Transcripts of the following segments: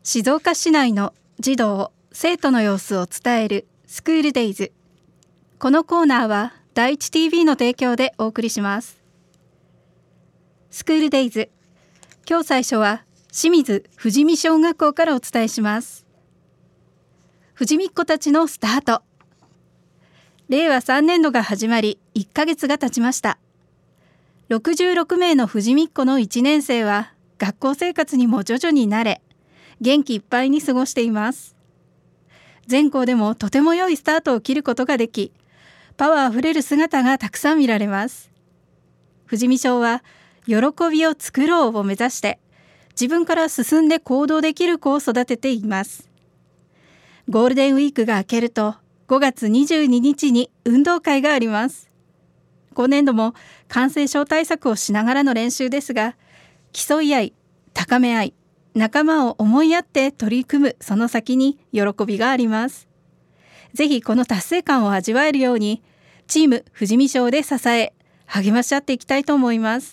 静岡市内の児童・生徒の様子を伝えるスクールデイズ。このコーナーは第一 TV の提供でお送りします。スクールデイズ、今日最初は清水富士見小学校からお伝えします。富士見っ子たちのスタート。令和3年度が始まり1ヶ月が経ちました。66名の富士見っ子の1年生は学校生活にも徐々に慣れ、元気いっぱいに過ごしています。全校でもとても良いスタートを切ることができ、パワーあふれる姿がたくさん見られます。富士見小は喜びを作ろうを目指して、自分から進んで行動できる子を育てています。ゴールデンウィークが明けると5月22日に運動会があります。今年度も感染症対策をしながらの練習ですが、競い合い、高め合い、仲間を思いやって取り組むその先に喜びがあります。ぜひこの達成感を味わえるように、チーム富士見小で支え、励まし合っていきたいと思います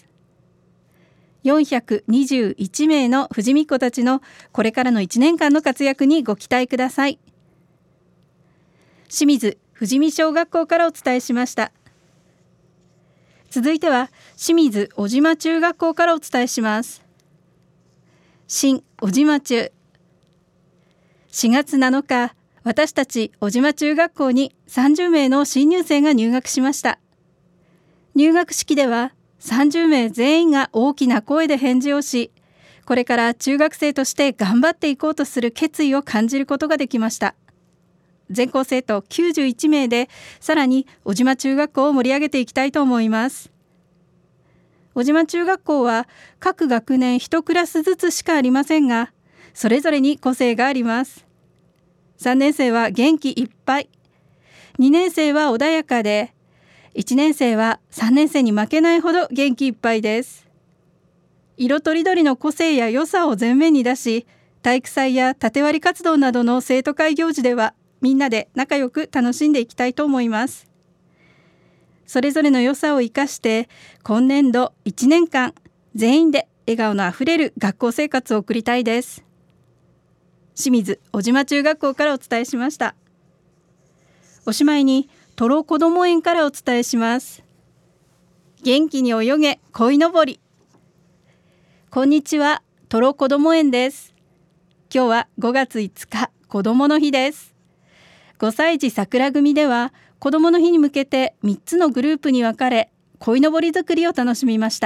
。421名の富士見っ子たちのこれからの1年間の活躍にご期待ください。清水富士見小学校からお伝えしました。続いては清水小島中学校からお伝えします。新小島中。4月7日、私たち小島中学校に30名の新入生が入学しました。入学式では30名全員が大きな声で返事をし、これから中学生として頑張っていこうとする決意を感じることができました。全校生徒91名で、さらに小島中学校を盛り上げていきたいと思います。小島中学校は各学年1クラスずつしかありませんが、それぞれに個性があります。3年生は元気いっぱい、2年生は穏やかで、1年生は3年生に負けないほど元気いっぱいです。色とりどりの個性や良さを前面に出し、体育祭や縦割り活動などの生徒会行事ではみんなで仲良く楽しんでいきたいと思います。それぞれの良さを生かして今年度1年間全員で笑顔のあふれる学校生活を送りたいです。清水小島中学校からお伝えしました。おしまいにトロこども園からお伝えします。元気に泳げ鯉のぼり。こんにちは、トロこども園です。今日は5月5日子どもの日です。5歳児桜組では子どもの日に向けて3つのグループに分かれ、鯉のぼり作りを楽しみました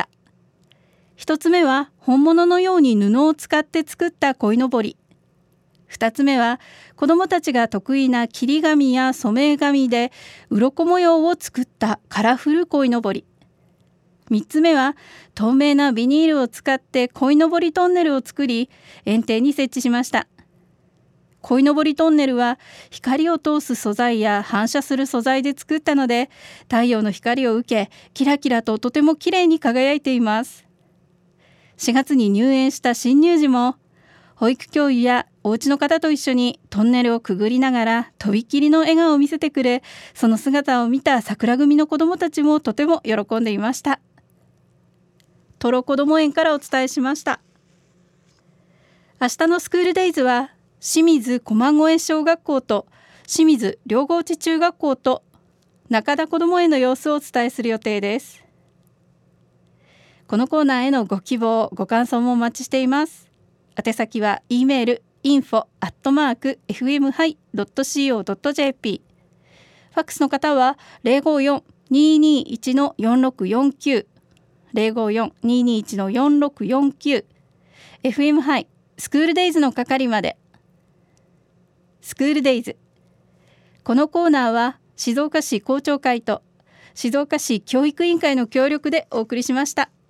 。1つ目は本物のように布を使って作った鯉のぼり。2つ目は子どもたちが得意な切り紙や染め紙で鱗模様を作ったカラフル鯉のぼり。3つ目は透明なビニールを使って鯉のぼりトンネルを作り、園庭に設置しました。鯉のぼりトンネルは光を通す素材や反射する素材で作ったので、太陽の光を受けキラキラととても綺麗に輝いています。4月に入園した新乳児も保育教諭やお家の方と一緒にトンネルをくぐりながらとびきりの笑顔を見せてくれ、その姿を見た桜組の子どもたちもとても喜んでいました。トロこども園からお伝えしました。明日のスクールデイズは清水駒越小学校と清水両河内中学校と中田こども園の様子をお伝えする予定です。このコーナーへのご希望、ご感想もお待ちしています。宛先は E メール info@fmhi.co.jp、 ファックスの方は 054-221-4649 054-221-4649、 FM ハイスクールデイズの係まで。スクールデイズ、このコーナーは静岡市校長会と静岡市教育委員会の協力でお送りしました。